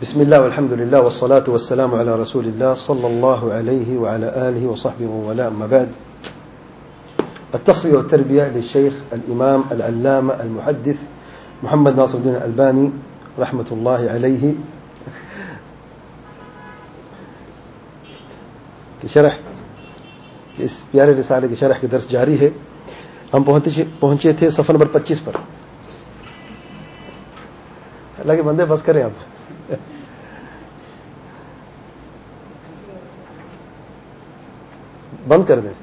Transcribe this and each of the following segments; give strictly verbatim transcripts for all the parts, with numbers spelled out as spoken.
بسم الله والحمد لله والصلاة والسلام على رسول الله صلى الله عليه وعلى آله وصحبه ومن أما بعد. التصفية والتربية للشيخ الإمام العلامة المحدث محمد ناصر الدين الألباني رحمة الله عليه کی شرح اس پیارے رسالے کی شرح کے درس جاری ہے. ہم پہنچے تھے صفحہ نمبر پچیس پر. اللہ کے بندے بس کریں آپ, بند کر دیں.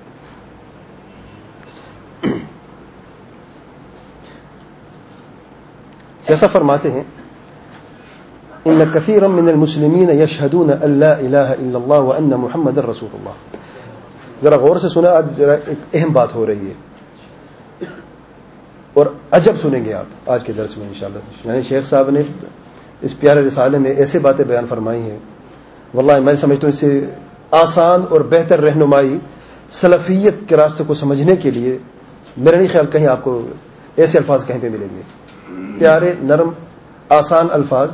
کیسا فرماتے ہیں, ان كثيرا من المسلمين يشهدون ان لا اله الا الله وان محمد رسول الله. ذرا غور سے سنا, آج ذرا ایک اہم بات ہو رہی ہے اور عجب سنیں گے آپ آج کے درس میں انشاءاللہ. یعنی شیخ صاحب نے اس پیارے رسالے میں ایسے باتیں بیان فرمائی ہیں, واللہ میں سمجھتا ہوں اس سے آسان اور بہتر رہنمائی سلفیت کے راستے کو سمجھنے کے لیے میرا نہیں خیال کہیں آپ کو ایسے الفاظ کہیں پہ ملیں گے. پیارے نرم آسان الفاظ,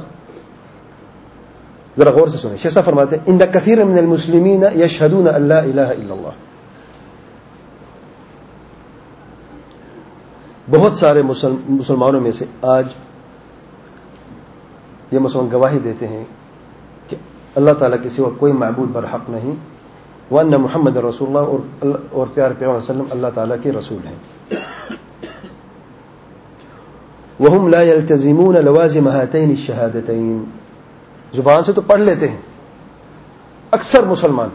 ذرا غور سے سنیں. شیخ صاحب فرماتے ہیں ان كثير من المسلمين يشهدون ان لا اله الا الله. بہت سارے مسلمانوں میں سے آج یہ مسلمان گواہی دیتے ہیں کہ اللہ تعالیٰ کے سوا کوئی معبود برحق نہیں, وان محمد رسول اللہ, اور اور پیارے پیغمبر صلی اللہ علیہ وسلم اللہ تعالیٰ کے رسول ہیں. وهم لا يلتزمون لوازم هاتين الشهادتين. زبان سے تو پڑھ لیتے ہیں اکثر مسلمان,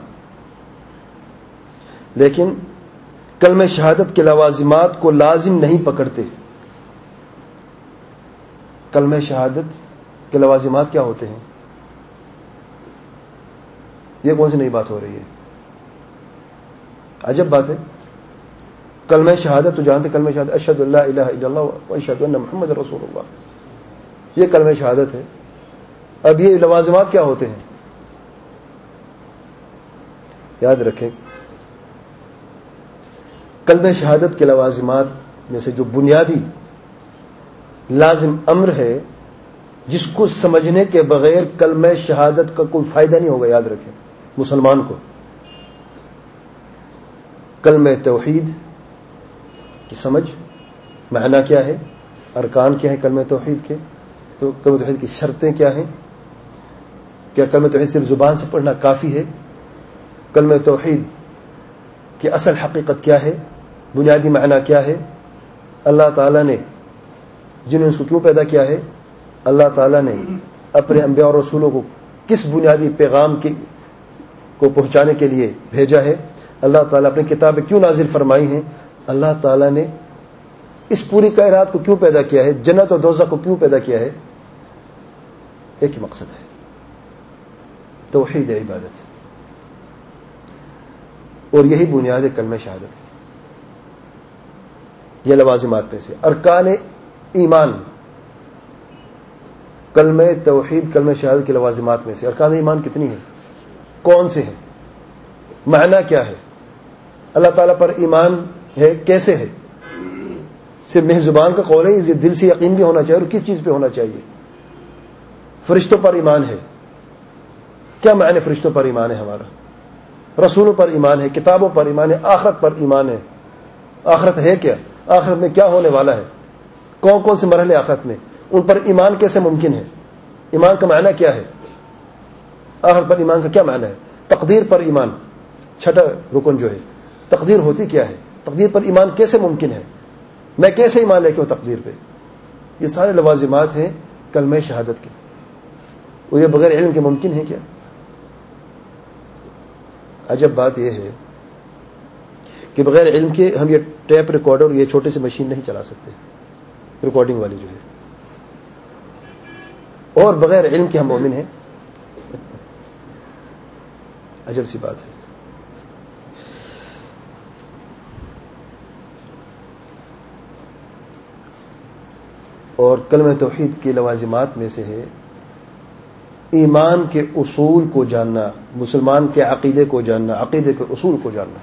لیکن کلمہ شہادت کے لوازمات کو لازم نہیں پکڑتے. کلمہ شہادت کے لوازمات کیا ہوتے ہیں؟ یہ کون سی نئی بات ہو رہی ہے؟ عجب بات ہے. کلمہ شہادت تو جانتے, کلمہ شہادت اشہد ان لا الہ الا اللہ و اشہد ان محمد رسول اللہ, یہ کلمہ شہادت ہے. اب یہ لوازمات کیا ہوتے ہیں؟ یاد رکھیں, کلمہ شہادت کے لوازمات میں سے جو بنیادی لازم امر ہے, جس کو سمجھنے کے بغیر کلمہ شہادت کا کوئی فائدہ نہیں ہوگا, یاد رکھیں مسلمان کو, کلمہ توحید کی سمجھ, معنی کیا ہے, ارکان کیا ہے کلمہ توحید کے, تو کلمہ توحید کی شرطیں کیا ہیں, کیا کلمہ توحید صرف زبان سے پڑھنا کافی ہے, کلمہ توحید کی اصل حقیقت کیا ہے, بنیادی معنی کیا ہے, اللہ تعالیٰ نے جنہوں نے اس کو کیوں پیدا کیا ہے, اللہ تعالیٰ نے اپنے انبیاء اور رسولوں کو کس بنیادی پیغام کی کو پہنچانے کے لیے بھیجا ہے, اللہ تعالیٰ اپنی کتابیں کیوں نازل فرمائی ہیں, اللہ تعالیٰ نے اس پوری کائنات کو کیوں پیدا کیا ہے, جنت اور دوزخ کو کیوں پیدا کیا ہے. ایک ہی مقصد ہے, توحید عبادت, اور یہی بنیاد ہے کلمہ شہادت. یہ لوازمات میں سے ارکان ایمان, کلمہ توحید کلمہ شہادت کے لوازمات میں سے ارکان ایمان کتنی ہیں, کون سے ہیں, معنی کیا ہے, اللہ تعالیٰ پر ایمان ہے کیسے ہے, صرف محض زبان کا قول ہے, یہ دل سے یقین بھی ہونا چاہیے, اور کس چیز پہ ہونا چاہیے. فرشتوں پر ایمان ہے, کیا معنی فرشتوں پر ایمان ہے ہمارا, رسولوں پر ایمان ہے, کتابوں پر ایمان ہے, آخرت پر ایمان ہے. آخرت ہے کیا, آخرت میں کیا ہونے والا ہے, کون کون سے مرحلے آخرت میں, ان پر ایمان کیسے ممکن ہے, ایمان کا معنی کیا ہے, آخرت پر ایمان کا کیا معنی ہے, تقدیر پر ایمان, چھٹا رکن جو ہے, تقدیر ہوتی کیا ہے, تقدیر پر ایمان کیسے ممکن ہے, میں کیسے ایمان لے کے ہوں تقدیر پہ. یہ سارے لوازمات ہیں کلمہ شہادت کے, اور یہ بغیر علم کے ممکن ہے کیا؟ عجب بات یہ ہے کہ بغیر علم کے ہم یہ ٹیپ ریکارڈر اور یہ چھوٹی سی مشین نہیں چلا سکتے, ریکارڈنگ والی جو ہے, اور بغیر علم کے ہم مومن ہیں. عجب سی بات ہے. اور کلمہ توحید کے لوازمات میں سے ہے ایمان کے اصول کو جاننا, مسلمان کے عقیدے کو جاننا, عقیدے کے اصول کو جاننا.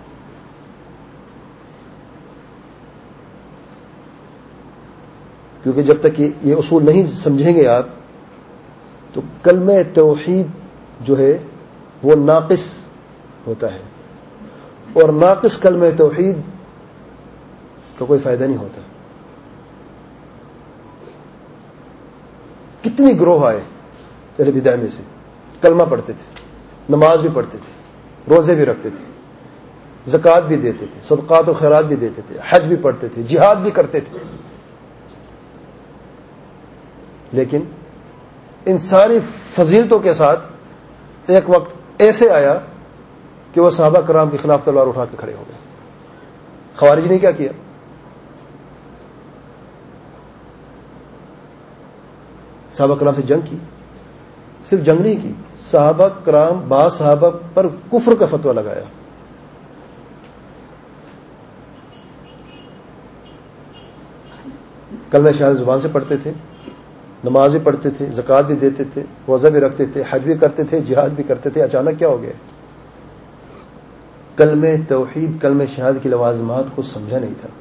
کیونکہ جب تک یہ اصول نہیں سمجھیں گے آپ تو کلمہ توحید جو ہے وہ ناقص ہوتا ہے، اور ناقص کلمہ توحید کا کوئی فائدہ نہیں ہوتا. کتنی گروہ آئے اہل بدع میں سے، کلمہ پڑھتے تھے، نماز بھی پڑھتے تھے، روزے بھی رکھتے تھے، زکوٰۃ بھی دیتے تھے، صدقات و خیرات بھی دیتے تھے، حج بھی پڑھتے تھے، جہاد بھی کرتے تھے، لیکن ان ساری فضیلتوں کے ساتھ ایک وقت ایسے آیا کہ وہ صحابہ کرام کے خلاف تلوار اٹھا کے کھڑے ہو گئے. خوارج نے کیا کیا؟ صحابہ کرام سے جنگ کی. صرف جنگ نہیں کی، صحابہ کرام بعض صحابہ پر کفر کا فتویٰ لگایا. کلمہ شہادت زبان سے پڑھتے تھے، نماز بھی پڑھتے تھے، زکوٰۃ بھی دیتے تھے، روزہ بھی رکھتے تھے، حج بھی کرتے تھے، جہاد بھی کرتے تھے. اچانک کیا ہو گیا؟ کلمہ توحید، کلمہ شہادت کی لوازمات کو سمجھا نہیں تھا،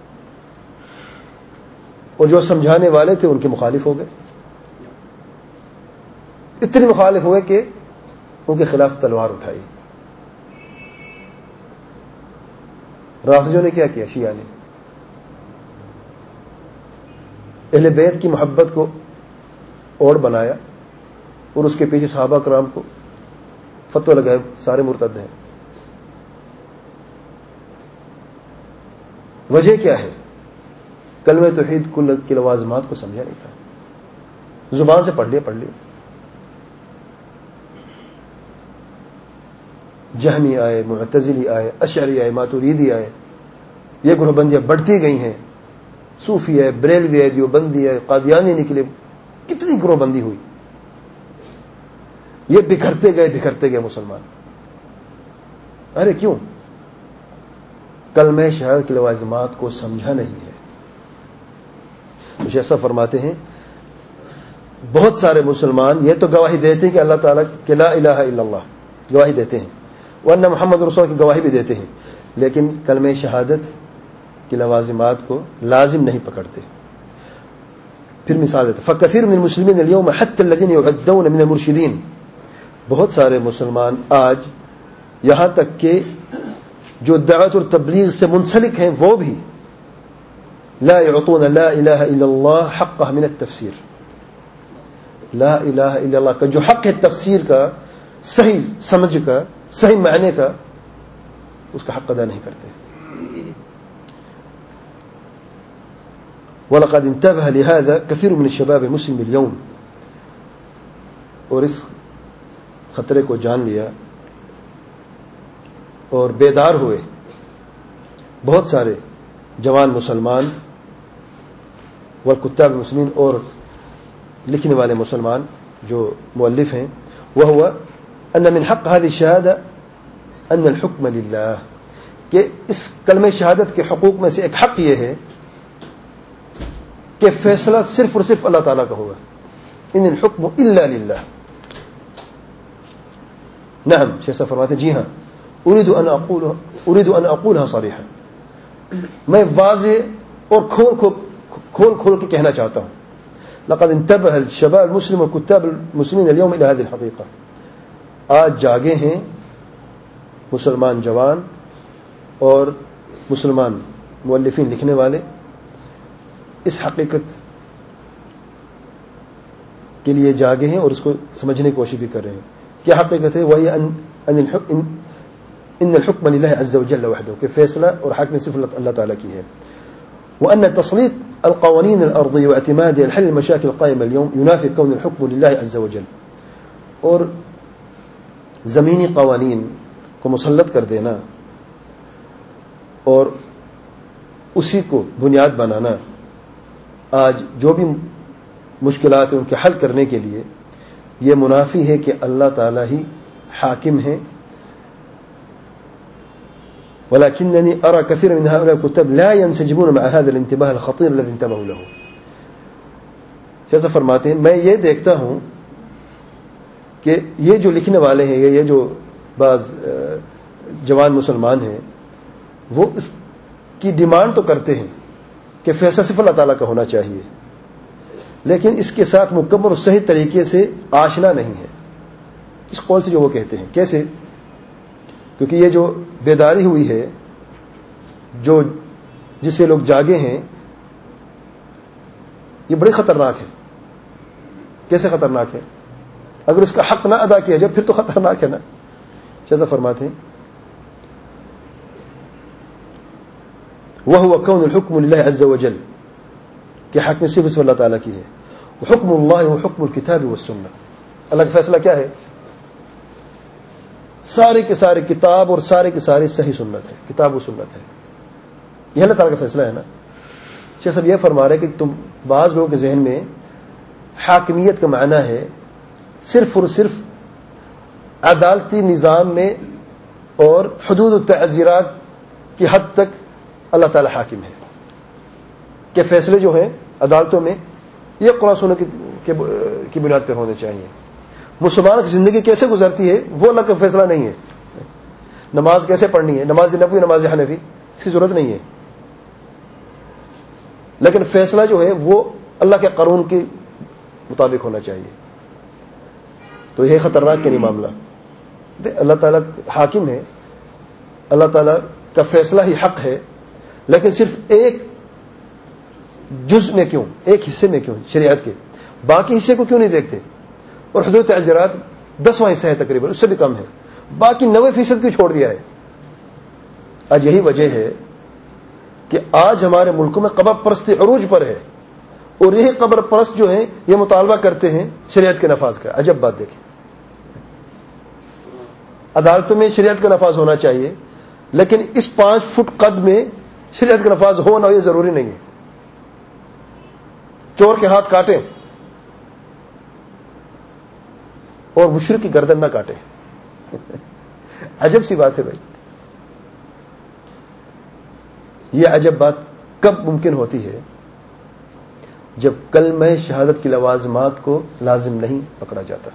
اور جو سمجھانے والے تھے ان کے مخالف ہو گئے. اتنے مخالف ہوئے کہ ان کے خلاف تلوار اٹھائی. رافضیوں نے کیا کیا؟ شیعہ نے اہل بیت کی محبت کو اوڑ بنایا اور اس کے پیچھے صحابہ کرام کو فتویٰ لگائے سارے مرتد ہیں. وجہ کیا ہے؟ کلمہ توحید کل کی لوازمات کو سمجھا نہیں تھا. زبان سے پڑھ لیا پڑھ لیا. جہمی آئے، معتزلی آئے، اشعری آئے، ماتوریدی آئے، یہ گروہ بندیاں بڑھتی گئی ہیں. صوفی ہے، بریلوی ہے، دیوبندی ہے، قادیانی نکلے، کتنی گروہ بندی ہوئی. یہ بکھرتے گئے بکھرتے گئے مسلمان. ارے کیوں؟ کلمہ شہادت کی لوازمات کو سمجھا نہیں ہے. تو شیخ صاحب فرماتے ہیں بہت سارے مسلمان یہ تو گواہی دیتے ہیں کہ اللہ تعالیٰ کہ لا الہ الا اللہ گواہی دیتے ہیں، ورنہ محمد رسول کی گواہی بھی دیتے ہیں، لیکن کلمہ شہادت کی لوازمات کو لازم نہیں پکڑتے. پھر مثال دیتے فکثیر من المسلمین اليوم حتى الذين يعدون من المرشدین، بہت سارے مسلمان آج یہاں تک کہ جو دعوت اور تبلیغ سے منسلک ہیں وہ بھی لا يعطون لا الہ الا اللہ حقہ من التفسیر، لا الہ الا اللہ کا جو حق ہے تفسیر کا، صحیح سمجھ کا، صحیح معنی کا، اس کا حق ادا نہیں کرتے. وَلَقَدْ انتبه لهذا كثير من الشباب المسلم اليوم، اور اس خطرے کو جان لیا اور بیدار ہوئے بہت سارے جوان مسلمان والکتاب المسلمین اور لکھنے والے مسلمان جو مؤلف ہیں. وهو ان من حق هذه الشهادة ان الحكم لله، کہ اس کلمہ شہادت کے حقوق میں سے ایک حق یہ ہے کہ فیصلہ صرف اور صرف اللہ تعالیٰ کا ہوگا. ان الحکم الا للہ. نعم، شیخ صاحب فرماتے ہیں جی ہاں، اريد ان اقول اريد ان اقولها صریحا، میں واضح اور کھول کھول کھول کے کہنا چاہتا ہوں. لقد انتبه الشباب المسلم والكتاب المسلمين اليوم الى هذه الحقيقه، آج جاگے ہیں مسلمان جوان اور مسلمان مؤلفین لکھنے والے اس حقیقت کے لیے جاگے ہیں اور اس کو سمجھنے کی کوشش بھی کر رہے ہیں. کیا حقیقت ہے؟ وہی ان ان الحکم للہ عز وجل وحدہ، کہ فیصلہ اور حکم صرف اللہ تعالیٰ کی ہے. وان تسليط القوانين الارضيه واعتمادها لحل المشاكل القائمه اليوم ينافي كون الحكم لله عز وجل، اور زمینی قوانین کو مسلط کر دینا اور اسی کو بنیاد بنانا آج جو بھی مشکلات ہیں ان کے حل کرنے کے لیے یہ منافی ہے کہ اللہ تعالی ہی حاکم ہے. ولكنني ارى كثير من هؤلاء الكتاب لا ينسجمون مع هذا الانتباه الخطير الذي انتبهوا له. جیسا فرماتے ہیں میں یہ دیکھتا ہوں کہ یہ جو لکھنے والے ہیں، یہ جو بعض جوان مسلمان ہیں، وہ اس کی ڈیمانڈ تو کرتے ہیں کہ فیصلہ صرف اللہ تعالیٰ کا ہونا چاہیے، لیکن اس کے ساتھ مکمل اور صحیح طریقے سے آشنا نہیں ہے اس قول سے جو وہ کہتے ہیں. کیسے؟ کیونکہ یہ جو بیداری ہوئی ہے، جو جس سے لوگ جاگے ہیں، یہ بڑی خطرناک ہے. کیسے خطرناک ہے؟ اگر اس کا حق نہ ادا کیا جائے پھر تو خطرناک ہے نا. جیسا فرماتے ہیں وَهُوَ كَوْنُ الْحُكْمُ لِلَّهِ عَزَّ وَجَلَّ، کہ حق میں صرف اللہ تعالیٰ کی ہے. حکم اللہ وحکم الکتاب والسنہ، اللہ کا فیصلہ کیا ہے؟ سارے کے سارے کتاب اور سارے کے سارے صحیح سنت ہے، کتاب و سنت ہے. یہ اللہ تعالیٰ کا فیصلہ ہے نا. شیخ صاحب یہ فرما رہے کہ تم بعض لوگوں کے ذہن میں حاکمیت کا معنی ہے صرف اور صرف عدالتی نظام میں اور حدود و تعزیرات کی حد تک اللہ تعالیٰ حاکم ہے، کہ فیصلے جو ہیں عدالتوں میں یہ قرآن سنت کی بنیاد پر ہونے چاہیے. مسلمان کی زندگی کیسے گزرتی ہے وہ اللہ کا فیصلہ نہیں ہے. نماز کیسے پڑھنی ہے، نماز نبوی نماز حنفی، اس کی ضرورت نہیں ہے. لیکن فیصلہ جو ہے وہ اللہ کے قانون کے مطابق ہونا چاہیے. تو یہ خطرناک کہ نہیں معاملہ. اللہ تعالیٰ حاکم ہے، اللہ تعالیٰ کا فیصلہ ہی حق ہے، لیکن صرف ایک جز میں کیوں، ایک حصے میں کیوں شریعت کے، باقی حصے کو کیوں نہیں دیکھتے؟ اور حدود تعزیرات دسواں حصہ ہے تقریباً، اس سے بھی کم ہے، باقی نوے فیصد کیوں چھوڑ دیا ہے؟ آج یہی وجہ ہے کہ آج ہمارے ملکوں میں قبر پرستی عروج پر ہے، اور یہی قبر پرست جو ہیں یہ مطالبہ کرتے ہیں شریعت کے نفاذ کا. عجب بات دیکھیں، عدالتوں میں شریعت کا نفاذ ہونا چاہیے، لیکن اس پانچ فٹ قد میں شریعت کا نفاذ ہونا یہ ضروری نہیں ہے. چور کے ہاتھ کاٹیں اور مشرک کی گردن نہ کاٹیں. عجب سی بات ہے بھائی. یہ عجب بات کب ممکن ہوتی ہے؟ جب کلمہ شہادت کی لوازمات کو لازم نہیں پکڑا جاتا.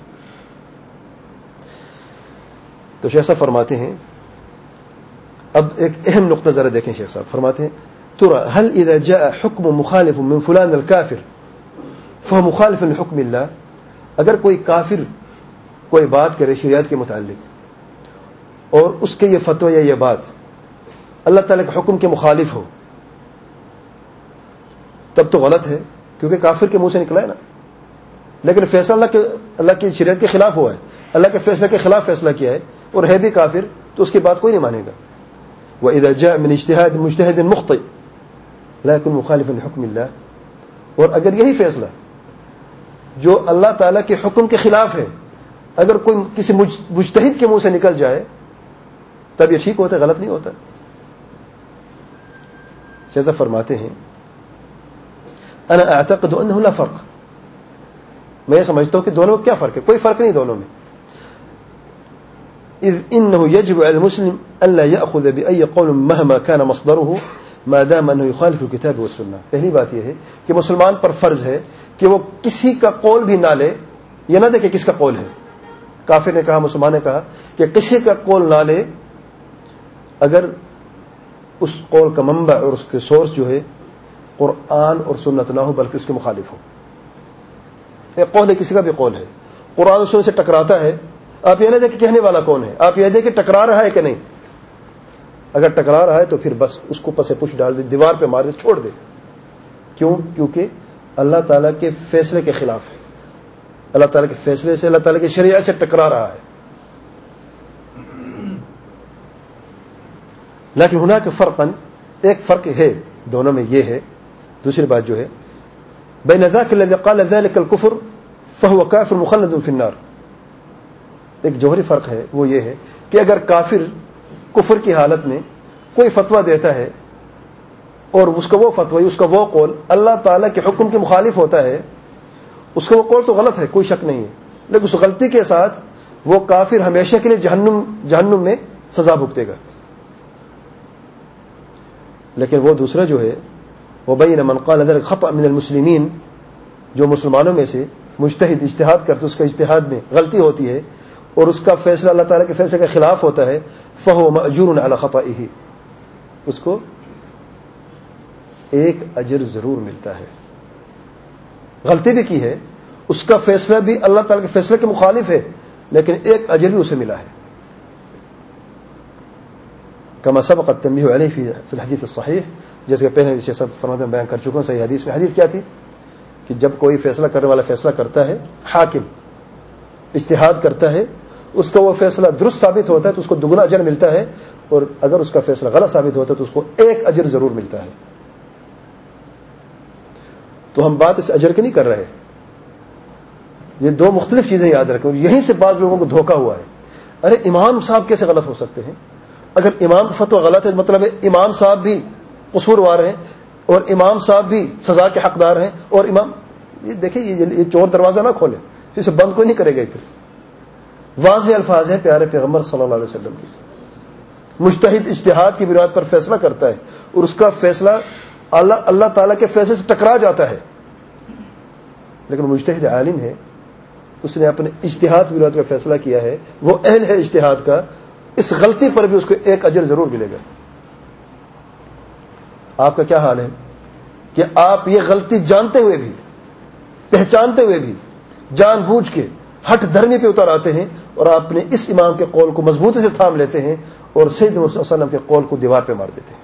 تو شیخ صاحب فرماتے ہیں، اب ایک اہم نقطہ ذرا دیکھیں. شیخ صاحب فرماتے ہیں ترى هل اذا جاء حكم مخالف من فلان الكافر فهو مخالف لحكم الله، اگر کوئی کافر کوئی بات کرے شریعت کے متعلق اور اس کے یہ فتوی یا یہ بات اللہ تعالیٰ کے حکم کے مخالف ہو، تب تو غلط ہے، کیونکہ کافر کے منہ سے نکلا ہے نا. لیکن فیصلہ اللہ کے اللہ کی شریعت کے خلاف ہوا ہے، اللہ کے فیصلے کے خلاف فیصلہ کیا ہے اور ہے بھی کافر، تو اس کی بات کوئی نہیں مانے گا. وَإِذَا جَاءَ مِنْ اجْتِهَادٍ مُجْتَهِدٍ مُخْطِئٍ لَا يَكُنْ مُخَالِفًا لِحُكْمِ اللَّهِ، اور اگر یہی فیصلہ جو اللہ تعالیٰ کے حکم کے خلاف ہے اگر کوئی کسی مجتہد کے منہ سے نکل جائے تب یہ ٹھیک ہوتا ہے، غلط نہیں ہوتا. جیسا فرماتے ہیں انا اعتقد انه لا فرق، میں یہ سمجھتا ہوں کہ دونوں میں کیا فرق ہے؟ کوئی فرق نہیں دونوں میں. اذ انه يجب على المسلم الا ياخذ باي قول مهما كان مصدره ما دام انه يخالف الكتاب والسنه. پہلی بات یہ ہے کہ مسلمان پر فرض ہے کہ وہ کسی کا قول بھی نہ لے، یہ نہ دیکھے کس کا قول ہے. کافر نے کہا، مسلمان نے کہا کہ کسی کا قول نہ لے اگر اس قول کا منبع اور اس کے سورس جو ہے قرآن اور سنت نہ ہو بلکہ اس کے مخالف ہو. ایک قول ہے، کسی کا بھی قول ہے، قرآن اور سنت سے ٹکراتا ہے، آپ یہ نہ دیکھیں کہنے والا کون ہے، آپ یہ دیکھیں ٹکرا رہا ہے کہ نہیں. اگر ٹکرا رہا ہے تو پھر بس اس کو پسے پش ڈال دے، دیوار پہ مار دے، چھوڑ دے. کیوں؟ کیونکہ اللہ تعالیٰ کے فیصلے کے خلاف ہے، اللہ تعالیٰ کے فیصلے سے، اللہ تعالیٰ کی شریعت سے ٹکرا رہا ہے. لیکن ہناک فرقاً، ایک فرق ہے دونوں میں، یہ ہے دوسری بات جو ہے بین ذاک الذی قال ذلك الكفر فهو کافر مخلد فی النار. ایک جوہری فرق ہے، وہ یہ ہے کہ اگر کافر کفر کی حالت میں کوئی فتویٰ دیتا ہے اور اس کا وہ فتوی، اس کا وہ قول اللہ تعالیٰ کے حکم کے مخالف ہوتا ہے، اس کا وہ قول تو غلط ہے، کوئی شک نہیں ہے، لیکن اس غلطی کے ساتھ وہ کافر ہمیشہ کے لیے جہنم جہنم میں سزا بھگتے گا. لیکن وہ دوسرا جو ہے وبین من قال ذلك خطأ من المسلمین، جو مسلمانوں میں سے مجتہد اجتہاد کرتے اس کا اجتہاد میں غلطی ہوتی ہے اور اس کا فیصلہ اللہ تعالیٰ کے فیصلے کے خلاف ہوتا ہے، فهو مأجور على خطئه، اس کو ایک اجر ضرور ملتا ہے. غلطی بھی کی ہے, اس کا فیصلہ بھی اللہ تعالیٰ کے فیصلے کے مخالف ہے, لیکن ایک اجر بھی اسے ملا ہے. کما سبق التنبیہ علیہ فی الحدیث الصحیح, جیسے کہ پہلے جیسے سب فرماتے ہیں بیان کر چکا ہوں صحیح حدیث میں. حدیث کیا تھی کہ جب کوئی فیصلہ کرنے والا فیصلہ کرتا ہے, حاکم اجتہاد کرتا ہے, اس کا وہ فیصلہ درست ثابت ہوتا ہے تو اس کو دگنا اجر ملتا ہے, اور اگر اس کا فیصلہ غلط ثابت ہوتا ہے تو اس کو ایک اجر ضرور ملتا ہے. تو ہم بات اس اجر کی نہیں کر رہے, یہ دو مختلف چیزیں یاد رکھیں. یہیں سے بعض لوگوں کو دھوکہ ہوا ہے. ارے امام صاحب کیسے غلط ہو سکتے ہیں؟ اگر امام کا فتویٰ غلط ہے مطلب ہے امام صاحب بھی قصوروار ہیں اور امام صاحب بھی سزا کے حقدار ہیں, اور امام یہ دیکھیں یہ چور دروازہ نہ کھولے, اسے بند کوئی نہیں کرے گا. پھر واضح الفاظ ہے پیارے پیغمبر صلی اللہ علیہ وسلم کی. مجتہد اجتہاد کی بنیاد پر فیصلہ کرتا ہے اور اس کا فیصلہ اللہ اللہ تعالیٰ کے فیصلے سے ٹکرا جاتا ہے, لیکن مجتہد عالم ہے, اس نے اپنے اجتہاد کی بنیاد پر فیصلہ کیا ہے, وہ اہل ہے اجتہاد کا, اس غلطی پر بھی اس کو ایک اجر ضرور ملے گا. آپ کا کیا حال ہے کہ آپ یہ غلطی جانتے ہوئے بھی, پہچانتے ہوئے بھی, جان بوجھ کے ہٹ دھرمی پہ اتر آتے ہیں اور آپ نے اس امام کے قول کو مضبوطی سے تھام لیتے ہیں اور سید محمد صلی اللہ علیہ وسلم کے قول کو دیوار پہ مار دیتے ہیں.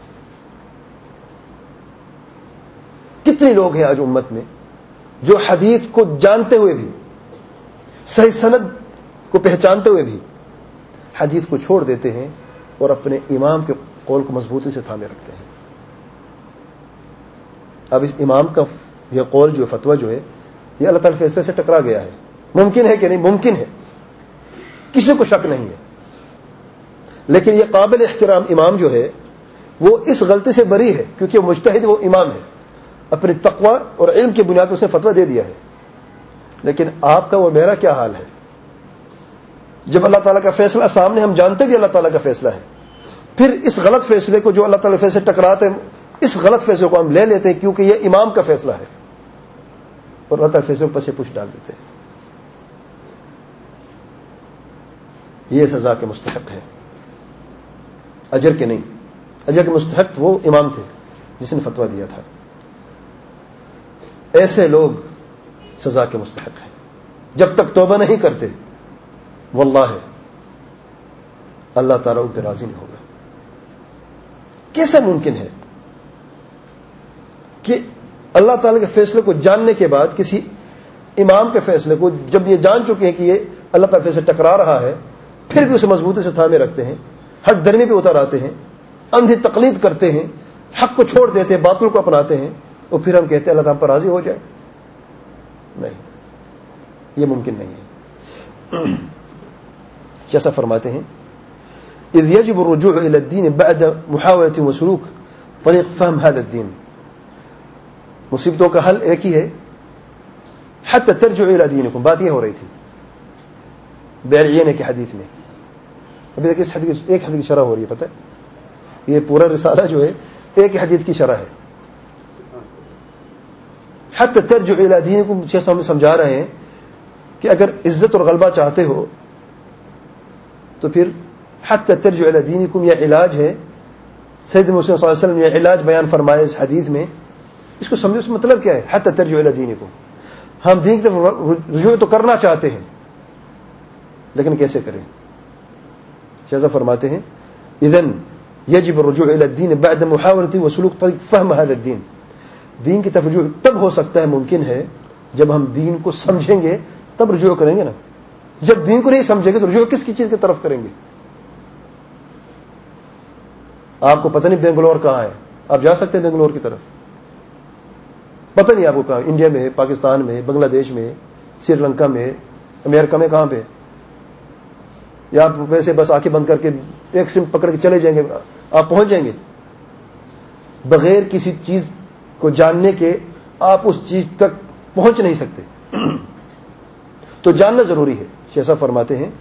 کتنے لوگ ہیں آج امت میں جو حدیث کو جانتے ہوئے بھی, صحیح سند کو پہچانتے ہوئے بھی حدیث کو چھوڑ دیتے ہیں اور اپنے امام کے قول کو مضبوطی سے تھامے رکھتے ہیں. اب اس امام کا یہ قول جو فتویٰ جو ہے یہ اللہ تعالی فیصلے سے ٹکرا گیا ہے. ممکن ہے کہ نہیں؟ ممکن ہے, کسی کو شک نہیں ہے, لیکن یہ قابل احترام امام جو ہے وہ اس غلطی سے بری ہے کیونکہ وہ مجتہد, وہ امام ہے, اپنے تقوی اور علم کی بنیاد پر اس نے فتویٰ دے دیا ہے. لیکن آپ کا اور میرا کیا حال ہے جب اللہ تعالیٰ کا فیصلہ سامنے, ہم جانتے بھی اللہ تعالیٰ کا فیصلہ ہے, پھر اس غلط فیصلے کو جو اللہ تعالیٰ کے فیصلے ٹکراتے ہیں, اس غلط فیصلے کو ہم لے لیتے ہیں کیونکہ یہ امام کا فیصلہ ہے, اور اللہ تعالیٰ فیصلے کو پسے پوچھ ڈال دیتے ہیں. یہ سزا کے مستحق ہے, اجر کے نہیں. اجر کے مستحق وہ امام تھے جس نے فتویٰ دیا تھا. ایسے لوگ سزا کے مستحق ہیں جب تک توبہ نہیں کرتے. واللہ ہے اللہ تعالیٰ ان پہ راضی نہیں ہوگا. کیسے ممکن ہے کہ اللہ تعالیٰ کے فیصلے کو جاننے کے بعد کسی امام کے فیصلے کو, جب یہ جان چکے ہیں کہ یہ اللہ تعالیٰ فیصلے ٹکرا رہا ہے, پھر بھی اسے مضبوطی سے تھامے رکھتے ہیں, ہٹ درمی پہ اتر آتے ہیں, اندھی تقلید کرتے ہیں, حق کو چھوڑ دیتے ہیں, باطل کو اپناتے ہیں, اور پھر ہم کہتے ہیں اللہ تعالیٰ پر راضی ہو جائے. نہیں, یہ ممکن نہیں ہے. جیسا فرماتے ہیں اذ يجب الرجوع الى الدين بعد محاولة وسلوك طريق فهم هذا الدين. مصیبتوں کا حل ایک ہی ہے, حتى ترجعوا الى دينكم. بات یہ ہو رہی تھی بیعینے کی حدیث میں. ابھی تک اس حدیث ایک حدیث کی شرح ہو رہی ہے, پتہ ہے یہ پورا رسالہ جو ہے ایک حدیث کی شرح ہے. حتى ترجعوا الى دينكم, جیسا ہم سمجھا رہے ہیں کہ اگر عزت اور غلبہ چاہتے ہو تو پھر حتى ترجعوا الى دينكم یہ علاج ہے. سید مسلم صلی اللہ علیہ وسلم یہ علاج بیان فرمائے اس حدیث میں. اس کو سمجھو, اس مطلب کیا ہے حتى ترجعوا الى دينكم. ہم دین کی طرف رجوع تو کرنا چاہتے ہیں لیکن کیسے کریں؟ شہزاد فرماتے ہیں اذن يجب الرجوع الى الدين بعد محاولة وسلوك طريق فهم هذا الدين. دین کی طرف رجوع تب ہو سکتا ہے, ممکن ہے جب ہم دین کو سمجھیں گے تب رجوع کریں گے نا. جب دین کو نہیں سمجھیں گے تو رجوع کس کی چیز کی طرف کریں گے؟ آپ کو پتہ نہیں بنگلور کہاں ہے, آپ جا سکتے ہیں بنگلور کی طرف, پتہ نہیں آپ کو کہاں, انڈیا میں ہے, پاکستان میں ہے, بنگلہ دیش میں ہے, سری لنکا میں, امریکہ میں, کہاں پہ؟ یا آپ ویسے بس آنکھیں بند کر کے ایک سم پکڑ کے چلے جائیں گے, آپ پہنچ جائیں گے. بغیر کسی چیز کو جاننے کے آپ اس چیز تک پہنچ نہیں سکتے. تو جاننا ضروری ہے. جیسا فرماتے ہیں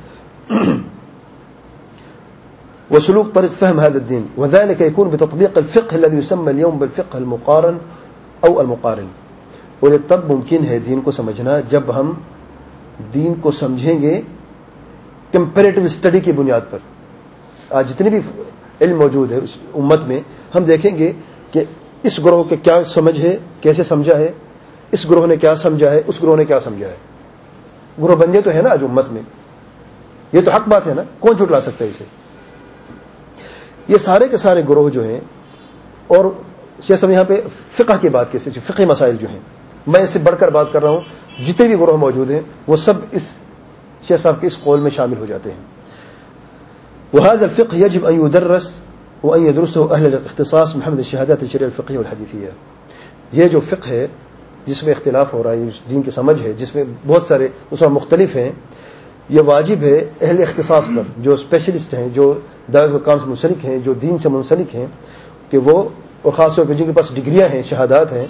وسلوك طريق فهم هذا الدين وذلك يكون بتطبيق الفقه الذي يسمى اليوم بالفقه المقارن او المقارن. اور یہ تب ممکن ہے دین کو سمجھنا جب ہم دین کو سمجھیں گے کمپیریٹو اسٹڈی کی بنیاد پر. آج جتنی بھی علم موجود ہے اس امت میں, ہم دیکھیں گے کہ اس گروہ کے کیا سمجھ ہے, کیسے سمجھا ہے, اس گروہ نے کیا سمجھا ہے، اس گروہ نے کیا سمجھا ہے. گروہ بن جائے تو ہے نا آج امت میں، یہ تو حق بات ہے نا، کون جھٹلا سکتا ہے اسے. یہ سارے کے سارے گروہ جو ہیں، اور شیخ صاحب یہاں پہ فقہ کی بات کیسے، فقہی مسائل جو ہیں، میں اس سے بڑھ کر بات کر رہا ہوں. جتنے بھی گروہ موجود ہیں وہ سب اس شیخ صاحب کے اس قول میں شامل ہو جاتے ہیں. وهذا الفقه يجب أن يدرس وأن يدرسه أهل الاختصاص محمد الشهادات الشرعية الفقهية والحديثية. یہ جو فقہ ہے جس میں اختلاف ہو رہا ہے، دین کی سمجھ ہے جس میں بہت سارے اصول مختلف ہیں، یہ واجب ہے اہل اختصاص پر، جو اسپیشلسٹ ہیں، جو دعوت کے کام سے منسلک ہیں، جو دین سے منسلک ہیں، کہ وہ، اور خاص طور پہ جن کے پاس ڈگریاں ہیں، شہادات ہیں،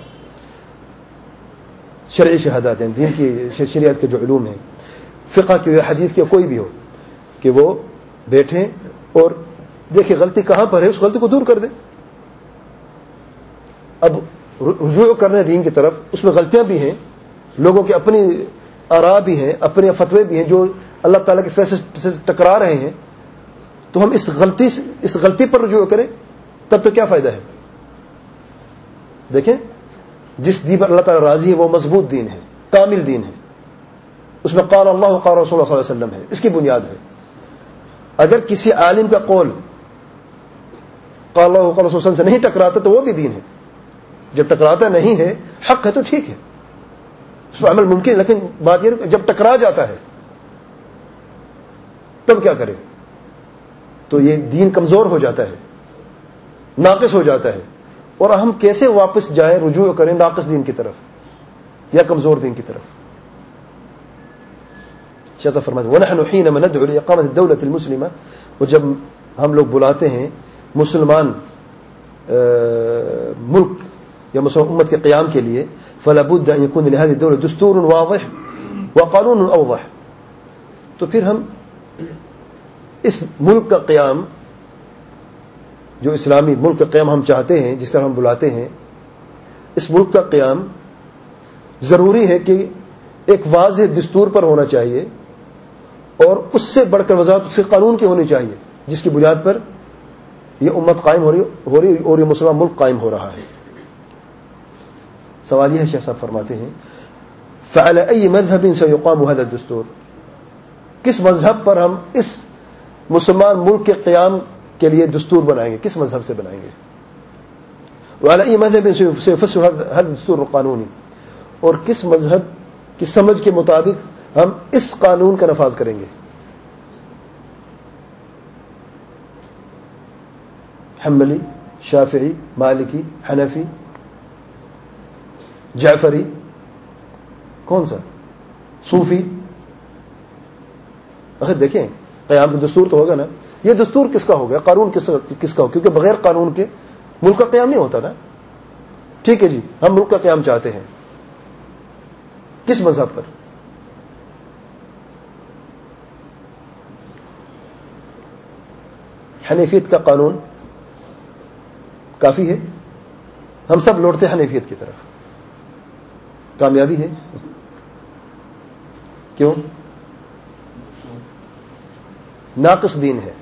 شرعی شہادات ہیں، دین کی شریعت کے جو علوم ہیں، فقہ کی حدیث کی کوئی بھی ہو، کہ وہ بیٹھیں اور دیکھیں غلطی کہاں پر ہے، اس غلطی کو دور کر دیں. اب رجوع کرنے دین کی طرف، اس میں غلطیاں بھی ہیں، لوگوں کی اپنی آراء بھی ہیں، اپنے فتوے بھی ہیں جو اللہ تعالیٰ کے فیصلے سے ٹکرا رہے ہیں، تو ہم اس غلطی اس غلطی پر رجوع کریں تب تو کیا فائدہ ہے. دیکھیں جس دین پر اللہ تعالیٰ راضی ہے وہ مضبوط دین ہے، کامل دین ہے، اس میں قال اللہ قال رسول اللہ صلی اللہ علیہ وسلم ہے، اس کی بنیاد ہے. اگر کسی عالم کا قول قال اللہ قال رسول اللہ صلی اللہ علیہ وسلم سے نہیں ٹکراتا تو وہ بھی دین ہے. جب ٹکراتا نہیں ہے، حق ہے تو ٹھیک ہے، اس پر عمل ممکن ہے، لیکن بات یہ ہے جب ٹکرا جاتا ہے تب کیا کرے. تو یہ دین کمزور ہو جاتا ہے، ناقص ہو جاتا ہے. اور ہم کیسے واپس جائیں، رجوع کریں ناقص دین کی طرف یا کمزور دین کی طرف. شیخ صاحب فرماتے ہیں وَنَحْنُ حِينَمَا نَدْعُو لِإِقَامَةِ الدَّوْلَةِ الْمُسْلِمَةِ، اور جب ہم لوگ بلاتے ہیں مسلمان ملک یا مسلمان امت کے قیام کے لیے، فَلَا بُدَّ أَن يَكُونَ لِهَذِهِ الدَّوْلَةِ دستور واضح وقانون اوضح، تو پھر ہم اس ملک کا قیام، جو اسلامی ملک کا قیام ہم چاہتے ہیں، جس طرح ہم بلاتے ہیں، اس ملک کا قیام ضروری ہے کہ ایک واضح دستور پر ہونا چاہیے، اور اس سے بڑھ کر وضاحت اس کے قانون کی ہونی چاہیے جس کی بنیاد پر یہ امت قائم ہو رہی ہو رہی اور یہ مسلمان ملک قائم ہو رہا ہے. سوال یہ ہے، شیخ صاحب فرماتے ہیں فَعَلَى أَيِّ مَذْهَبٍ سَيُقَامُ هَذَا الدَّسْتُورُ، کس مذہب پر ہم اس مسلمان ملک کے قیام کے لیے دستور بنائیں گے، کس مذہب سے بنائیں گے. وَعَلَى أَيِّ مَذْهَبٍ سَيُفَسِّرُ هَذَا الدَّسْتُورُ الْقَانُونِي، اور کس مذہب کی سمجھ کے مطابق ہم اس قانون کا نفاذ کریں گے. حنبلی، شافعی، مالکی، حنفی، جعفری، کون سا، صوفی. اگر دیکھیں قیام کا دستور تو ہوگا نا، یہ دستور کس کا ہوگا، قانون کس کس کا ہوگا، کیونکہ بغیر قانون کے ملک کا قیام نہیں ہوتا نا. ٹھیک ہے جی، ہم ملک کا قیام چاہتے ہیں، کس مذہب پر؟ حنیفیت کا قانون کافی ہے، ہم سب لوٹتے حنیفیت کی طرف. کامیابی ہے، کیوں؟ ناقص دین ہے،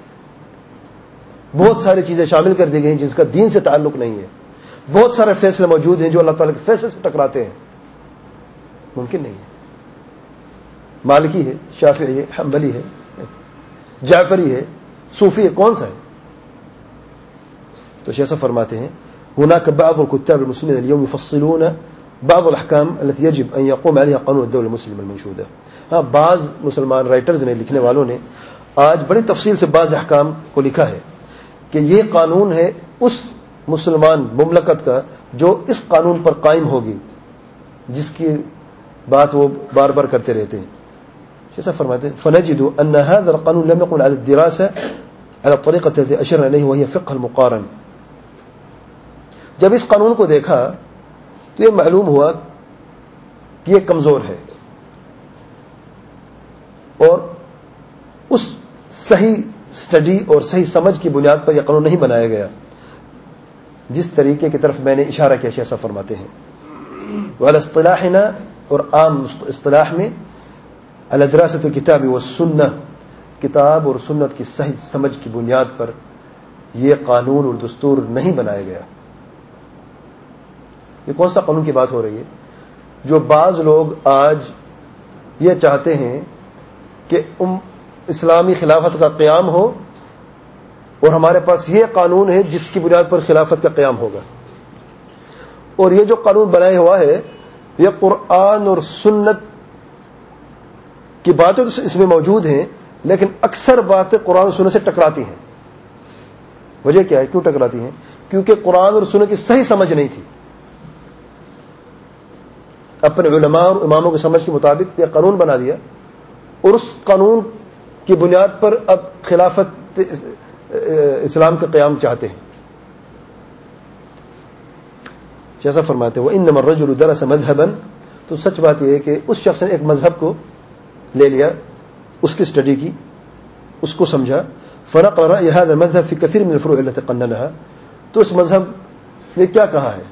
بہت ساری چیزیں شامل کر دی گئی ہیں جس کا دین سے تعلق نہیں ہے. بہت سارے فیصلے موجود ہیں جو اللہ تعالیٰ کے فیصلے سے ٹکراتے ہیں، ممکن نہیں ہے. مالکی ہے، شافعی ہے، حنبلی ہے، جعفری ہے، صوفی ہے، کون سا ہے؟ تو شیخ صاحب فرماتے ہیں هناك بعض الكتاب المسلمين اليوم يفصلون بعض الاحکام التي يجب ان يقوم عليها قانون الدولة المسلمة المنشودة. ہاں، بعض مسلمان رائٹرز نے، لکھنے والوں نے آج بڑی تفصیل سے بعض احکام کو لکھا ہے کہ یہ قانون ہے اس مسلمان مملکت کا جو اس قانون پر قائم ہوگی، جس کی بات وہ بار بار کرتے رہتے ہیں. جیسا فرماتے ہیں فنجد ان هذا القانون لم يقل على الدراسة على الطريقة التي اشرنا اليه وهي فقه المقارن. جب اس قانون کو دیکھا تو یہ معلوم ہوا کہ یہ کمزور ہے، اور اس صحیح سٹڈی اور صحیح سمجھ کی بنیاد پر یہ قانون نہیں بنایا گیا جس طریقے کی طرف میں نے اشارہ کیا. شیخ صاحب فرماتے ہیں وعلى اصطلاحنا، اور عام اصطلاح میں، على دراسة الكتاب والسنة، کتاب اور سنت کی صحیح سمجھ کی بنیاد پر یہ قانون اور دستور نہیں بنایا گیا. یہ کون سا قانون کی بات ہو رہی ہے؟ جو بعض لوگ آج یہ چاہتے ہیں کہ اسلامی خلافت کا قیام ہو اور ہمارے پاس یہ قانون ہے جس کی بنیاد پر خلافت کا قیام ہوگا، اور یہ جو قانون بنایا ہوا ہے یہ قرآن اور سنت کی باتیں تو اس میں موجود ہیں، لیکن اکثر باتیں قرآن اور سنت سے ٹکراتی ہیں۔ وجہ کیا ہے؟ کیوں ٹکراتی ہیں؟ کیونکہ قرآن اور سنت کی صحیح سمجھ نہیں تھی۔ اپنے علماء اور اماموں کی سمجھ کے مطابق یہ قانون بنا دیا، اور اس قانون کی بنیاد پر اب خلافت اسلام کا قیام چاہتے ہیں۔ جیسا فرماتے ہیں وَإِنَّمَا الرَّجُلُ دَرَسَ مَذْهَبًا، تو سچ بات یہ ہے کہ اس شخص نے ایک مذہب کو لے لیا، اس کی سٹڈی کی، اس کو سمجھا، فَنَقْرَ رَأْيَ هَذَا الْمَذْهَبِ فِي كَثِيرٍ مِنَ الْفُرُوعِ الَّتِي قَنَّنَهَا، تو اس مذہب نے کیا کہا ہے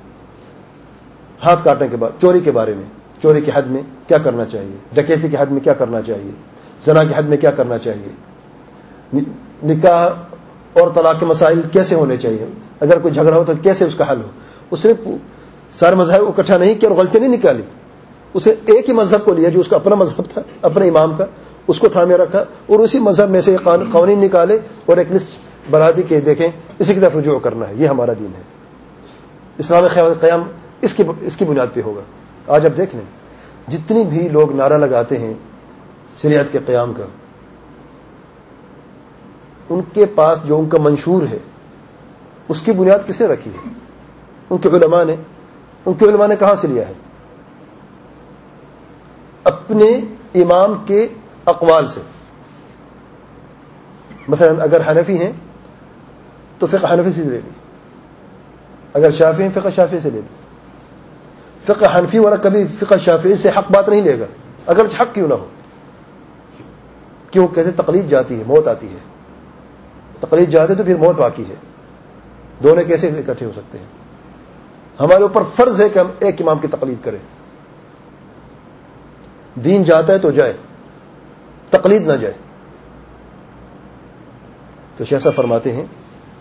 ہاتھ کاٹنے کے بعد چوری کے بارے میں، چوری کی حد میں کیا کرنا چاہیے، ڈکیتی کی حد میں کیا کرنا چاہیے، زنا کی حد میں کیا کرنا چاہیے، نکاح اور طلاق کے مسائل کیسے ہونے چاہیے، اگر کوئی جھگڑا ہو تو کیسے اس کا حل ہو۔ اس نے سارے مذہب کو اکٹھا نہیں کیا اور غلطی نہیں نکالی، اس نے ایک ہی مذہب کو لیا جو اس کا اپنا مذہب تھا، اپنے امام کا، اس کو تھامے رکھا اور اسی مذہب میں سے قوانین نکالے اور ایک لسٹ بنا دی کہ دیکھیں اسی کی طرف رجوع کرنا ہے، یہ ہمارا دین ہے، اسلام قیام اس کی اس کی بنیاد پہ ہوگا۔ آج اب دیکھ لیں جتنی بھی لوگ نعرہ لگاتے ہیں شریعت کے قیام کا، ان کے پاس جو ان کا منشور ہے اس کی بنیاد کس نے رکھی ہے؟ ان کے علماء نے۔ ان کے علماء نے کہاں سے لیا ہے؟ اپنے امام کے اقوال سے۔ مثلا اگر حنفی ہیں تو فقہ حنفی سے لے لی، اگر شافعی ہیں فقہ شافعی سے لے لی۔ فقہ حنفی والا کبھی فقہ شافعی سے حق بات نہیں لے گا، اگر حق کیوں نہ ہو۔ کیوں؟ کہتے تقلید جاتی ہے موت آتی ہے، تقلید جاتے تو پھر موت باقی ہے، دونوں کیسے اکٹھے ہو سکتے ہیں؟ ہمارے اوپر فرض ہے کہ ہم ایک امام کی تقلید کریں۔ دین جاتا ہے تو جائے، تقلید نہ جائے۔ تو شیخ صاحب فرماتے ہیں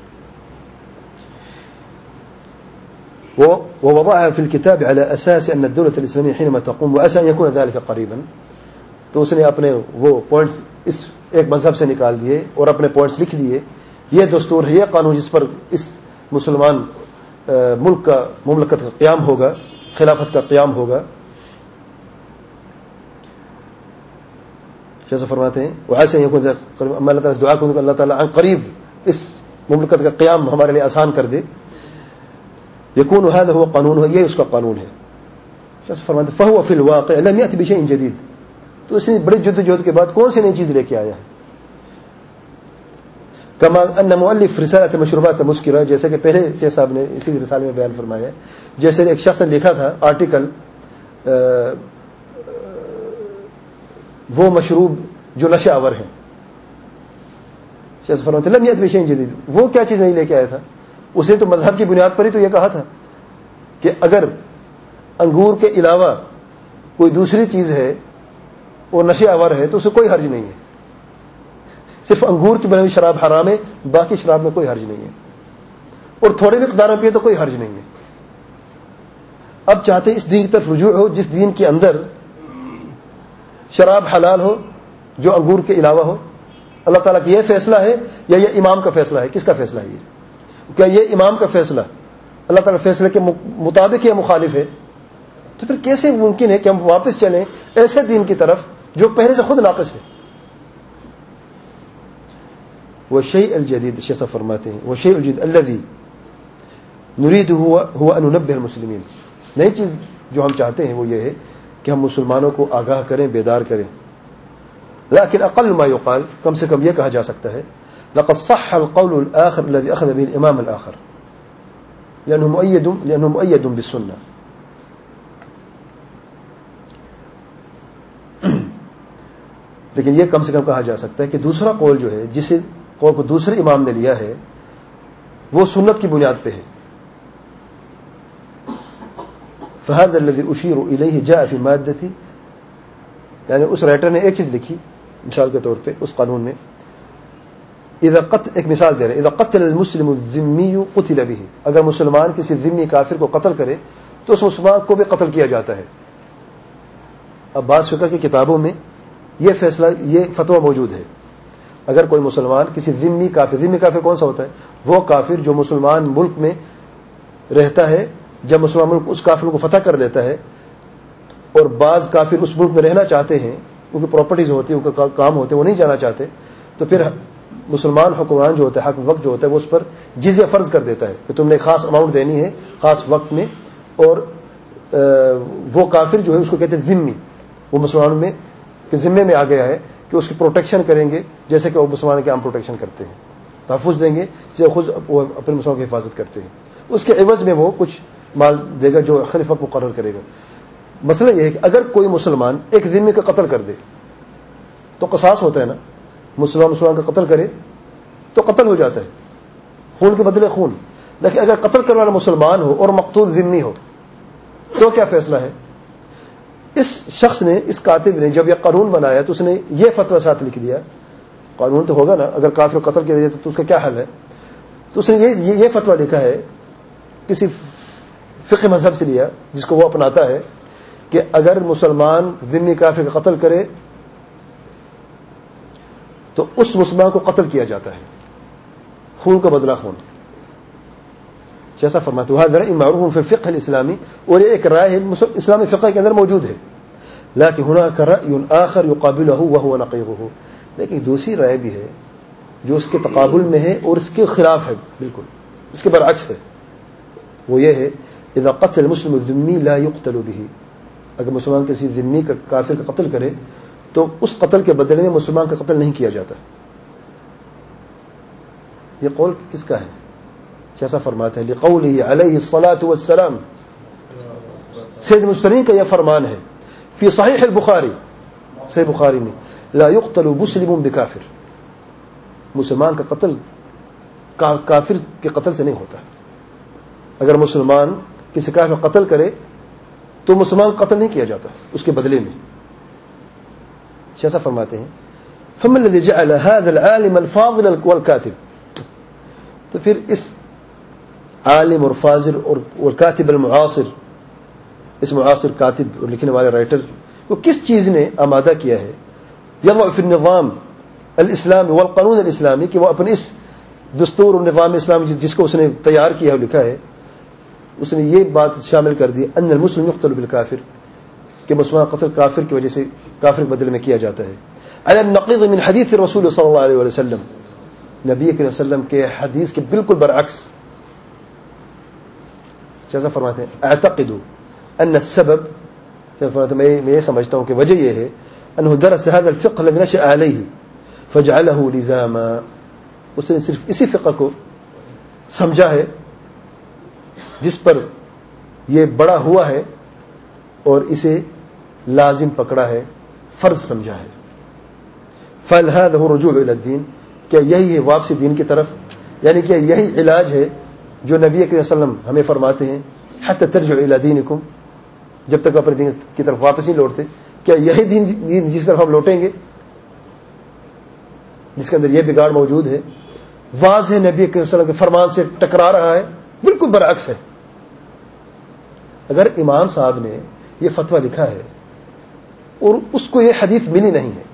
ووضعها في الكتاب على أساس أن الدولة الإسلامية حينما تقوم وأسى أن يكون ذلك قريبا، تو اس نے اپنے وہ پوائنٹس اس ایک مذہب سے نکال دیے اور اپنے پوائنٹس لکھ دیے، یہ دستور ہے، یہ قانون جس پر اس مسلمان ملک کا مملکت کا قیام ہوگا، خلافت کا قیام ہوگا۔ جیسے فرماتے ہیں ویسے اللہ تعالیٰ سے دعا کروں کہ اللہ تعالیٰ عن قریب اس مملکت کا قیام ہمارے لیے آسان کر دے۔ یکون هذا هو قانون، یہ اس کا قانون ہے۔ جیسے فرماتے ہیں فهو في الواقع لم يأتي بشيء جديد، تو اس نے بڑی جدوجہد کے بعد کون سی نئی چیز لے کے آیا ہے؟ کما ان مؤلف رسالۃ مشروبات مسکرہ، جیسے کہ پہلے شیخ صاحب نے اسی رسالے میں بیان فرمایا ہے، جیسے ایک شخص نے لکھا تھا آرٹیکل وہ مشروب جو نشہ آور ہیں، شیخ فرماتے ہیں لم یأتی بشیء جدید، وہ کیا چیز نہیں لے کے آیا تھا؟ اس نے تو مذہب کی بنیاد پر ہی تو یہ کہا تھا کہ اگر انگور کے علاوہ کوئی دوسری چیز ہے اور نشہ آور ہے تو اسے کوئی حرج نہیں ہے، صرف انگور کی بنی ہوئی شراب حرام ہے، باقی شراب میں کوئی حرج نہیں ہے، اور تھوڑی مقدار میں پیے تو کوئی حرج نہیں ہے۔ اب چاہتے اس دین کی طرف رجوع ہو جس دین کے اندر شراب حلال ہو جو انگور کے علاوہ ہو۔ اللہ تعالیٰ کا یہ فیصلہ ہے یا یہ امام کا فیصلہ ہے؟ کس کا فیصلہ ہے یہ؟ کیا یہ امام کا فیصلہ اللہ تعالیٰ کے فیصلے کے مطابق یا مخالف ہے؟ تو پھر کیسے ممکن ہے کہ ہم واپس چلیں ایسے دین کی طرف جو پہلے سے خود ناقص ہے؟ والشيء الجديد، شیخ صاحب فرماتے ہیں والشيء الجديد الذي نريد هو هو ان ننبه المسلمين، نئی چیز جو ہم چاہتے ہیں وہ یہ ہے کہ ہم مسلمانوں کو آگاہ کریں، بیدار کریں۔ لیکن اقل ما يقال، کم سے کم یہ کہا جا سکتا ہے لقد صح القول الآخر الذي أخذ به الإمام الآخر لأنه مؤيد لأنه مؤيد بالسنة۔ لیکن یہ کم سے کم کہا جا سکتا ہے کہ دوسرا قول جو ہے جسے قول کو دوسرے امام نے لیا ہے وہ سنت کی بنیاد پہ ہے۔ فهذا الذي أشير إليه جاء في مادتي، یعنی اس رائٹر نے ایک چیز لکھی مثال کے طور پہ اس قانون میں، اذا قتل، ایک مثال دے رہے، اذا قتل المسلم الذمی قتل به، اگر مسلمان کسی ذمی کافر کو قتل کرے تو اس مسلمان کو بھی قتل کیا جاتا ہے. اب بعض فقہ کی کتابوں میں یہ فیصلہ یہ فتویٰ موجود ہے. اگر کوئی مسلمان کسی ذمی کافر، ذمی کافر کون سا ہوتا ہے؟ وہ کافر جو مسلمان ملک میں رہتا ہے، جب مسلمان ملک اس کافر کو فتح کر لیتا ہے اور بعض کافر اس ملک میں رہنا چاہتے ہیں، ان کی پراپرٹیز ہوتی ہیں، ان کا کام ہوتے ہیں، وہ نہیں جانا چاہتے، تو پھر مسلمان حکمران جو ہوتا ہے، حاکم وقت جو ہوتا ہے، وہ اس پر جزیہ فرض کر دیتا ہے کہ تم نے خاص اماؤنٹ دینی ہے خاص وقت میں. اور وہ کافر جو ہے اس کو کہتے ہیں ذمی، وہ مسلمانوں میں کہ ذمے میں آ گیا ہے کہ اس کی پروٹیکشن کریں گے جیسے کہ وہ مسلمان کے عام پروٹیکشن کرتے ہیں، تحفظ دیں گے جیسے خود وہ اپنے مسلمانوں کی حفاظت کرتے ہیں. اس کے عوض میں وہ کچھ مال دے گا جو خلیفہ مقرر کرے گا. مسئلہ یہ ہے کہ اگر کوئی مسلمان ایک ذمی کا قتل کر دے تو قصاص ہوتا ہے نا، مسلمان مسلمان کا قتل کرے تو قتل ہو جاتا ہے، خون کے بدلے خون. لیکن اگر قتل کرنے والا مسلمان ہو اور مقتول ذمی ہو تو کیا فیصلہ ہے؟ اس شخص نے، اس کاتب نے جب یہ قانون بنایا تو اس نے یہ فتویٰ ساتھ لکھ دیا. قانون تو ہوگا نا، اگر کافر قتل کیا جائے تو اس کا کیا حل ہے؟ تو اس نے یہ یہ فتویٰ لکھا ہے، کسی فقہ مذہب سے لیا جس کو وہ اپناتا ہے، کہ اگر مسلمان ذمی کافر کا قتل کرے تو اس مسلمان کو قتل کیا جاتا ہے، خون کا بدلہ خون. جیسا فرماتے ہیں هذا رأي معروف في الفقه الإسلامي، اور یہ ایک رائے ہے اسلامی فقہ کے اندر موجود ہے. لیکن هناك رأي آخر يقابله وهو نقيضه، لیکن دوسری رائے بھی ہے جو اس کے تقابل میں ہے اور اس کے خلاف ہے، بالکل اس کے برعکس ہے. وہ یہ ہے اذا قتل المسلم الذمي لا يقتل به، اگر مسلمان کسی ذمی کا کافر کا قتل کرے تو اس قتل کے بدلے میں مسلمان کا قتل نہیں کیا جاتا. یہ قول کس کا ہے؟ کیسا فرماتے ہیں؟ لقوله علیہ الصلاۃ والسلام، سید مسترین کا یہ فرمان ہے فی صحیح البخاری، صحیح بخاری میں، لا يقتل مسلم بکافر، مسلمان کا قتل کافر کے قتل سے نہیں ہوتا. اگر مسلمان کسی کافر قتل کرے تو مسلمان قتل نہیں کیا جاتا اس کے بدلے میں. کیسا فرماتے ہیں؟ فمن الذي جعل هذا العالم الفاضل والكاتب، تو پھر اس عالم اور فاضل اور کاتب المعاصر، اس معاصر کاتب اور لکھنے والے رائٹر وہ کس چیز نے آمادہ کیا ہے؟ یضع فی النظام الاسلامی والقانون الاسلامی، کہ وہ اپنے اس دستور اور نظام اسلامی جس کو اس نے تیار کیا اور لکھا ہے، اس نے یہ بات شامل کر دی ان المسلم یقتل بالکافر، کہ مسلمان قتل کافر کی وجہ سے کافر کے بدلے میں کیا جاتا ہے. علی النقیض من حدیث رسول صلی اللہ علیہ وسلم، نبی کریم صلی اللہ علیہ وسلم کے حدیث کے بالکل برعکس. جیسا فرماتے ہیں اعتقد ان السبب، فرماتے ہیں میں یہ سمجھتا ہوں کہ وجہ یہ ہے انه درس هذا الفقه الذي نشأ عليه فجعله لزاما، اس نے صرف اسی فقہ کو سمجھا ہے جس پر یہ بڑا ہوا ہے اور اسے لازم پکڑا ہے، فرض سمجھا ہے. فهذا هو الرجوع الى الدين، کیا یہی ہے واپسی دین کی طرف؟ یعنی کہ یہی علاج ہے جو نبی کریم صلی اللہ علیہ وسلم ہمیں فرماتے ہیں حتی ترجعوا الى دینکم، جب تک اپنے دین کی طرف واپس نہیں لوٹتے. کیا یہی دین, دین جس طرف ہم لوٹیں گے جس کے اندر یہ بگاڑ موجود ہے؟ واضح نبی کریم صلی اللہ علیہ وسلم کے فرمان سے ٹکرا رہا ہے، بالکل برعکس ہے. اگر امام صاحب نے یہ فتویٰ لکھا ہے اور اس کو یہ حدیث ملی نہیں ہے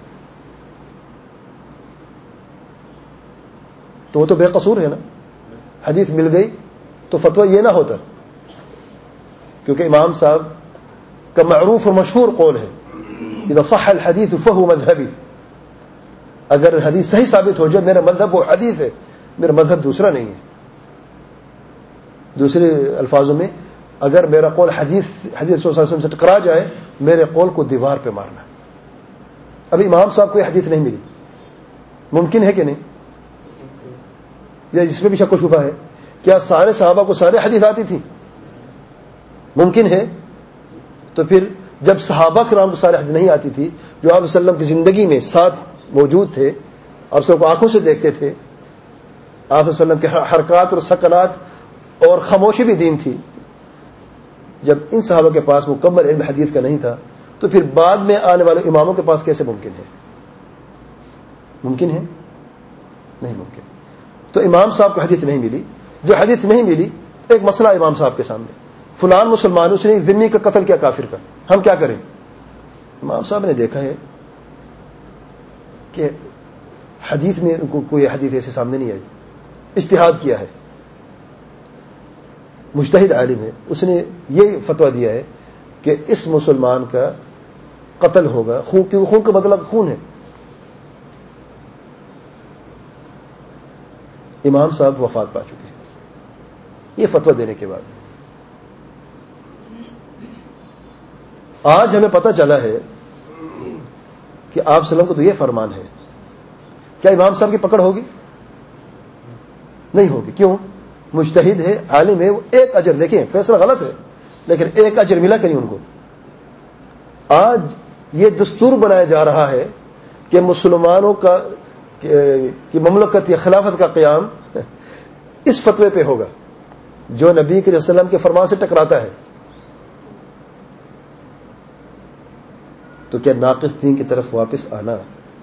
تو وہ تو بے قصور ہے نا. حدیث مل گئی تو فتویٰ یہ نہ ہوتا، کیونکہ امام صاحب کا معروف اور مشہور قول ہے اذا صح الحدیث فهو مذهبی، اگر حدیث صحیح ثابت ہو جائے میرا مذہب وہ حدیث ہے، میرا مذہب دوسرا نہیں ہے. دوسرے الفاظوں میں اگر میرا قول حدیث حدیث صلی اللہ علیہ وسلم سے ٹکرا جائے میرے قول کو دیوار پہ مارنا. اب امام صاحب کو یہ حدیث نہیں ملی، ممکن ہے کہ نہیں؟ یا جس میں بھی شک و شبہ ہے، کیا سارے صحابہ کو سارے حدیث آتی تھی؟ ممکن ہے. تو پھر جب صحابہ کرام کو سارے حدیث نہیں آتی تھی، جو آپ صلی اللہ علیہ وسلم کی زندگی میں ساتھ موجود تھے، آپ سب کو آنکھوں سے دیکھتے تھے، آپ صلی اللہ علیہ وسلم کے حرکات اور سکنات اور خاموشی بھی دین تھی، جب ان صحابہ کے پاس مکمل علم حدیث کا نہیں تھا تو پھر بعد میں آنے والے اماموں کے پاس کیسے ممکن ہے؟ ممکن ہے؟ نہیں ممکن. تو امام صاحب کو حدیث نہیں ملی. جو حدیث نہیں ملی، ایک مسئلہ امام صاحب کے سامنے فلان مسلمان اس نے ذمہ کا قتل کیا کافر کا, ہم کیا کریں؟ امام صاحب نے دیکھا ہے کہ حدیث میں ان کو کوئی حدیث ایسے سامنے نہیں آئی, اجتہاد کیا ہے, مجتہد عالم ہے, اس نے یہ فتویٰ دیا ہے کہ اس مسلمان کا قتل ہوگا, خون کیونکہ خون کا بدلہ خون ہے. امام صاحب وفات پا چکے ہیں یہ فتویٰ دینے کے بعد. آج ہمیں پتہ چلا ہے کہ آپ صلی اللہ علیہ وسلم کو تو یہ فرمان ہے, کیا امام صاحب کی پکڑ ہوگی؟ نہیں ہوگی. کیوں؟ مجتہد ہے, عالم ہے, وہ ایک اجر, دیکھیں فیصلہ غلط ہے لیکن ایک اجر ملا کہ نہیں ان کو. آج یہ دستور بنایا جا رہا ہے کہ مسلمانوں کا کی مملکت یا خلافت کا قیام اس فتوے پہ ہوگا جو نبی کریم صلی اللہ علیہ وسلم کے فرمان سے ٹکراتا ہے. تو کیا ناقص دین کی طرف واپس آنا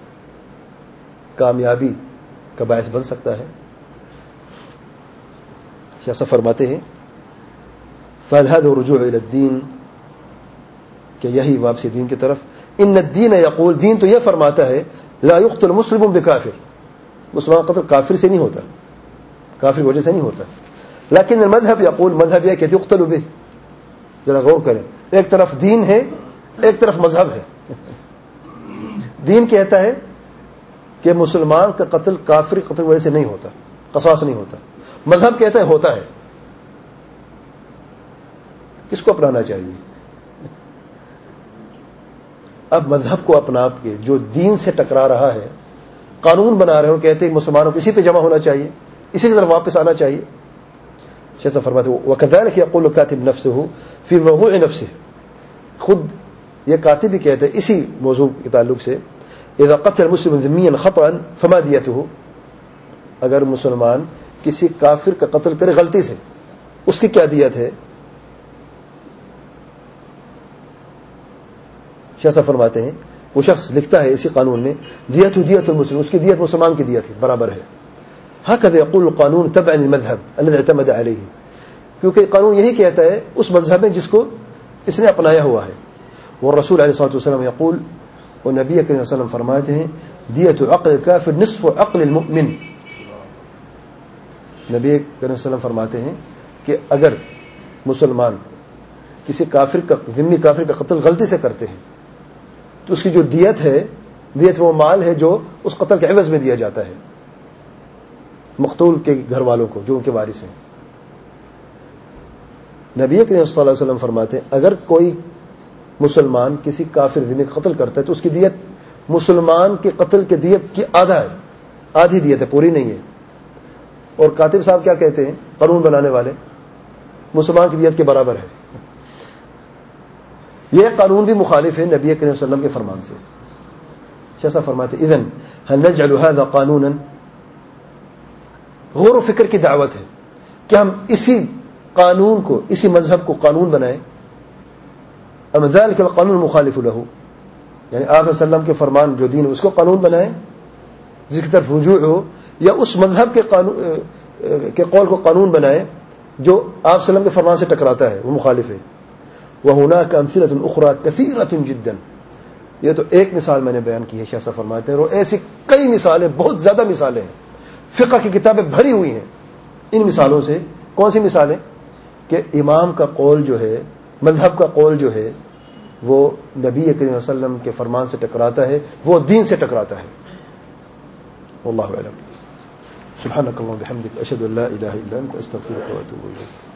کامیابی کا باعث بن سکتا ہے؟ کیا سا فرماتے ہیں فَالْهَذُ رُجُوعُ إِلَى الدِّينِ کہ یہی واپسی دین کی طرف. ان الدین یقول, دین تو یہ فرماتا ہے لا يقتل مسلم بکافر, مسلمان قتل کافر سے نہیں ہوتا, کافر کی وجہ سے نہیں ہوتا. لیکن المذہب یقول, مذہب یہ کہ یقتل به. ذرا غور کریں, ایک طرف دین ہے ایک طرف مذہب ہے. دین کہتا ہے کہ مسلمان کا قتل کافر قتل کی وجہ سے نہیں ہوتا, قصاص نہیں ہوتا. مذہب کہتا ہے ہوتا ہے. کس کو اپنانا چاہیے؟ اب مذہب کو اپنا کے جو دین سے ٹکرا رہا ہے قانون بنا رہے ہیں اور کہتے ہیں مسلمانوں کو اسی پہ جمع ہونا چاہیے, اسی کی طرف واپس آنا چاہیے. شیخ صاحب فرماتے ہیں وَكَذَلِكَ يَقُولُ الْكَاتِبُ نَفْسُهُ فِي مَوْضُوعِ نَفْسِهِ, خود یہ کاتب بھی کہتے ہیں اسی موضوع کے تعلق سے اذا قتل المسلم ذميا خطأ فما دیته, اگر مسلمان کسی کافر کا قتل کرے غلطی سے اس کی کیا دیت ہے؟ شیخ صاحب فرماتے ہیں وہ شخص لکھتا ہے اسی قانون میں دیت دیت المسلم, اس کی دیت مسلمان کی دیت ہے, برابر ہے. هكذا يقول القانون تبعا للمذهب الذي اعتمد عليه, کیونکہ قانون یہی کہتا ہے اس مذہب میں جس کو اس نے اپنایا ہوا ہے. والرسول علیہ الصلوۃ والسلام یقول, اور نبی کریم صلی اللہ علیہ وسلم فرماتے ہیں دیت عقل الکافر نصف عقل المؤمن. نبی کریم صلی اللہ علیہ وسلم فرماتے ہیں کہ اگر مسلمان کسی کافر کا ذمہ کافر کا قتل غلطی سے کرتے ہیں تو اس کی جو دیت ہے, دیت وہ مال ہے جو اس قتل کے عوض میں دیا جاتا ہے مقتول کے گھر والوں کو جو ان کے وارث ہیں. نبی کریم صلی اللہ علیہ وسلم فرماتے ہیں اگر کوئی مسلمان کسی کافر ذمہ کا قتل کرتا ہے تو اس کی دیت مسلمان کے قتل کے دیت کی آدھا ہے, آدھی دیت ہے, پوری نہیں ہے. اور کاتب صاحب کیا کہتے ہیں, قانون بنانے والے, مسلمان کی دیت کے برابر ہے. یہ قانون بھی مخالف ہے نبی کریم صلی اللہ علیہ وسلم کے فرمان سے. شیخ صاحب فرماتے ہیں اذن هل نجعل هذا قانونا, غور و فکر کی دعوت ہے کہ ہم اسی قانون کو, اسی مذہب کو قانون بنائیں. ام ذلك القانون مخالف له, یعنی آپ صلی اللہ علیہ وسلم کے فرمان جو دین اس کو قانون بنائیں جس کی طرف رجوع ہو, یا اس مذہب کے قانون کے قول کو قانون بنائیں جو آپ صلی اللہ علیہ وسلم کے فرمان سے ٹکراتا ہے, وہ مخالف ہے. وهناك امثله اخرى كثيره جدا, یہ تو ایک مثال میں نے بیان کی ہے. شیخ صاحب فرماتے ہیں اور ایسی کئی مثالیں, بہت زیادہ مثالیں ہیں, فقہ کی کتابیں بھری ہوئی ہیں ان مثالوں سے. کون سی مثالیں؟ کہ امام کا قول جو ہے, مذہب کا قول جو ہے وہ نبی کریم صلی اللہ علیہ وسلم کے فرمان سے ٹکراتا ہے, وہ دین سے ٹکراتا ہے. واللہ اعلم. سبحانک اللہم و بحمدک اشہد ان لا الہ الا انت استغفرک و اتوب الیک.